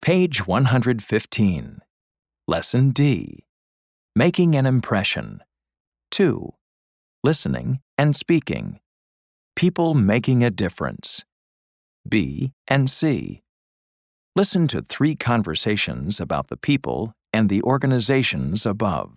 Page 115. Lesson D. Making an impression. 2. Listening and speaking. People making a difference. B and C. Listen to 3 conversations about the people and the organizations above.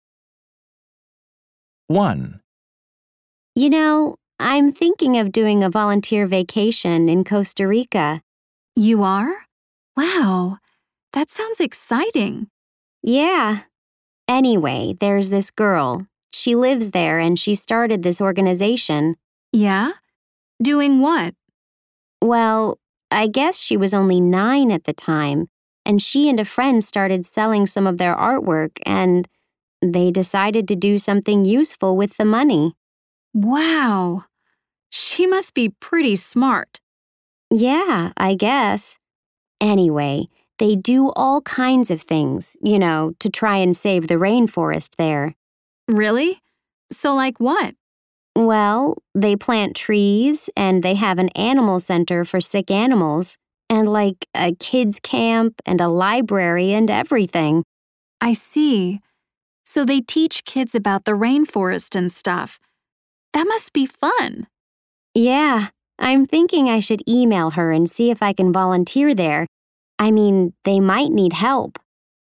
1. You know, I'm thinking of doing a volunteer vacation in Costa Rica. You are? Wow, that sounds exciting. Yeah. Anyway, there's this girl. She lives there and she started this organization. Yeah? Doing what? Well, I guess she was only 9 at the time, and she and a friend started selling some of their artwork, and they decided to do something useful with the money. Wow. She must be pretty smart. Yeah, I guess. Anyway, they do all kinds of things, to try and save the rainforest there. Really? So like what? Well, they plant trees, and they have an animal center for sick animals, and like a kids' camp and a library and everything. I see. So they teach kids about the rainforest and stuff. That must be fun. Yeah, I'm thinking I should email her and see if I can volunteer there. I mean, they might need help.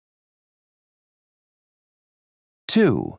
2.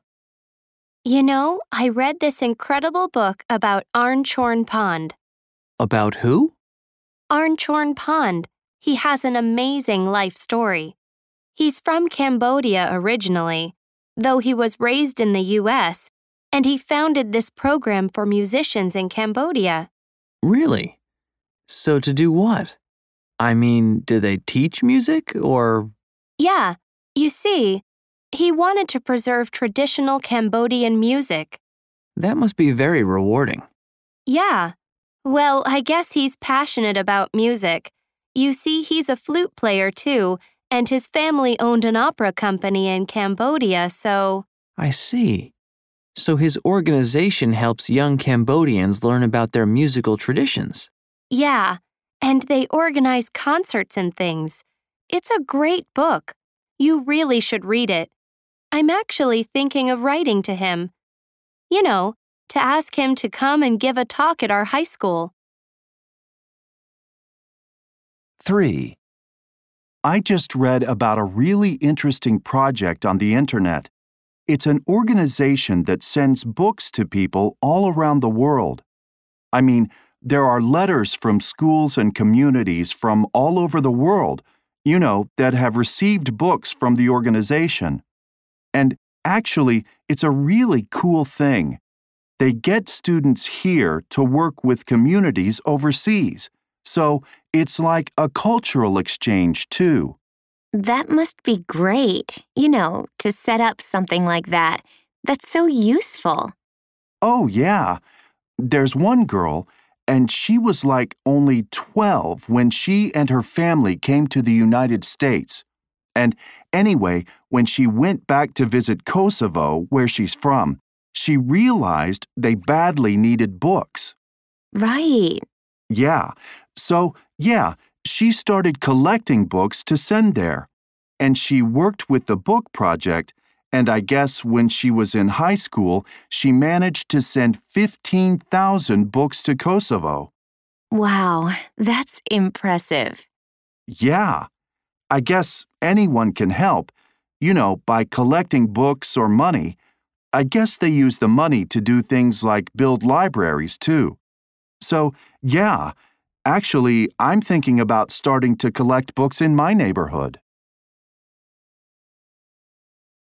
I read this incredible book about Arnchorn Pond. About who? Arnchorn Pond. He has an amazing life story. He's from Cambodia originally, though he was raised in the U.S., and he founded this program for musicians in Cambodia. Really? So to do what? I mean, do they teach music or… Yeah, you see, he wanted to preserve traditional Cambodian music. That must be very rewarding. Yeah. Well, I guess he's passionate about music. You see, he's a flute player too, and his family owned an opera company in Cambodia, so… I see. So his organization helps young Cambodians learn about their musical traditions. Yeah, and they organize concerts and things. It's a great book. You really should read it. I'm actually thinking of writing to him. To ask him to come and give a talk at our high school. 3. I just read about a really interesting project on the internet. It's an organization that sends books to people all around the world. I mean, there are letters from schools and communities from all over the world, that have received books from the organization. And actually, it's a really cool thing. They get students here to work with communities overseas. So it's like a cultural exchange, too. That must be great, to set up something like that. That's so useful. Oh, yeah. There's one girl, and she was like only 12 when she and her family came to the United States. And anyway, when she went back to visit Kosovo, where she's from, she realized they badly needed books. Right. Yeah. So, she started collecting books to send there. And she worked with the book project, and I guess when she was in high school, she managed to send 15,000 books to Kosovo. Wow, that's impressive. Yeah. I guess anyone can help, by collecting books or money. I guess they use the money to do things like build libraries, too. So, yeah, actually, I'm thinking about starting to collect books in my neighborhood.